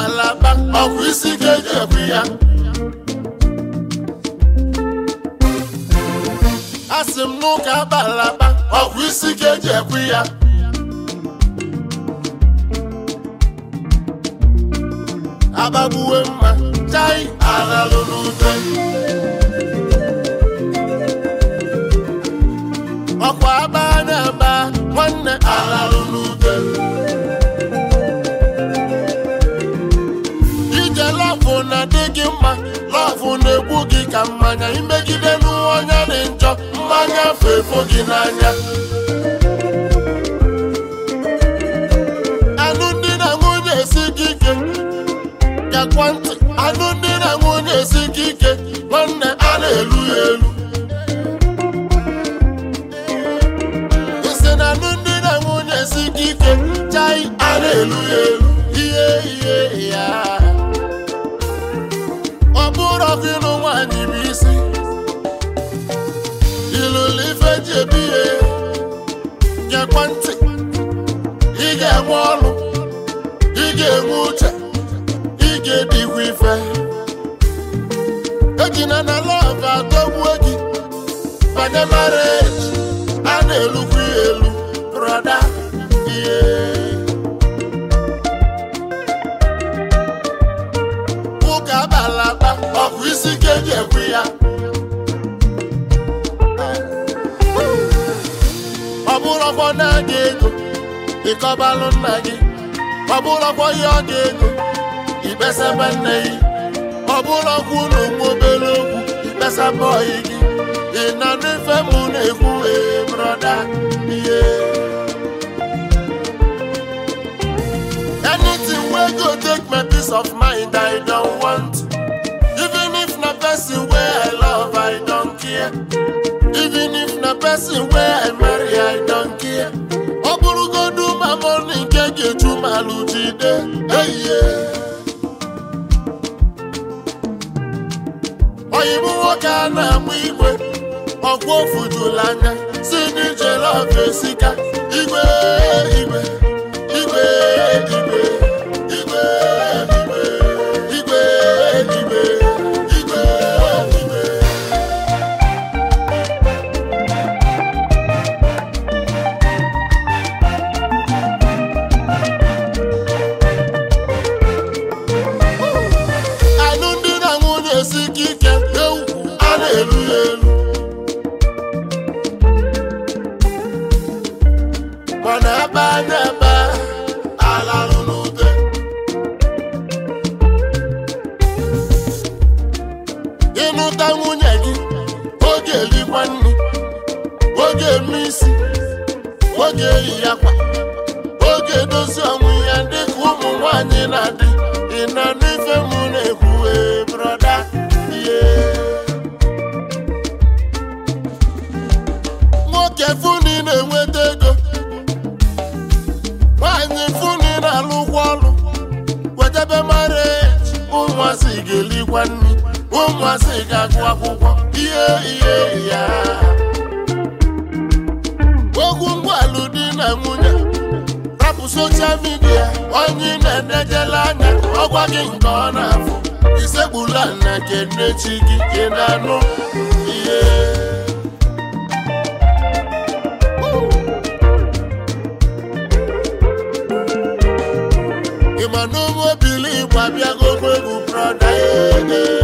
balaba ọkụ isi ga-eji ekwu ya asị m n'ụka balaba ọkụ isi ga-eji ekwu ya abagbuwe mma chai alalụ n'ute ọkwa aba na-aba nwanne alalụ n'ute ije lọfụ na dị gị mma lọfụ na-egbu gị ka mmanya imegide n'onye dị njọ mmanya fefo gị n'anya anụ ndị na nwunye esi gị ike gakwa ntị anụ ndị na nwunye esi gị ike nwanne a na-elu ya elu isi na anụ ndị na nwunye esi gị ike chai a na-elu ya elu ihe ya ọ bụrụ gịnụ nwaanyị bụ isi ilụlụ ife ji ebi ihe gekwa ntị ị ga-enwe ọrụ ị ga-enwe uche ị ga-edikwa ife ejina na lọv adọgbuo gị banye marriage a na-elukwa ya elu brọda ihe ụka balaba ọkụ isi ga-eji ekwu ya ọ bụrụkwa na gị ego ịkọbalụ nna gị ọ bụrụkwa ihe ọ ga-ego ikpesaba nne gị ọ bụrụkwa ụlọ nwa obere okwu ikpesaba ọyị gị ị na n'ife mụ na-ekwu brọda ihe anything wey go take my peace of mind I don't want even if na person wey I love I don't care even if na person wey I marry I don't care ọ bụrụgodu ma money nke ga-eju malụ jide eyiye oyibo nwoke a na-amụ igwe ọgwụ ofujula anya si n'ije lọv esika igwe igwe igwe igwe igwe igwe igwe igwe igwe anụ ndị na nwunye esi ike ewu a na-elu ya elu mana ebe anya ebe alalụ n'ute ịnụta nwunye gị oge elikwa nri oge eme isi oge eyi ya kwa oge edozi ọnwụ ya dịka ụmụ nwanyị na-adị ị na n'ife mụ na-ekwu brọda ihe nwoke funi na-enweta ego nwaanyị funi na-alụkwa ọrụ wetebe marriage ụmụasị ga-elikwa nri ụmụasị ga-agụ akwụkwọ ihe ya ogwu ngwalụ di na nwunye rapụ soshal midia onye na-enejela anya ọgwa gị nke ọ na-afụ isegbula na kenechi gị ị na-anụ ihe ịma n'ụmụ obili igbo abịago egwu brọda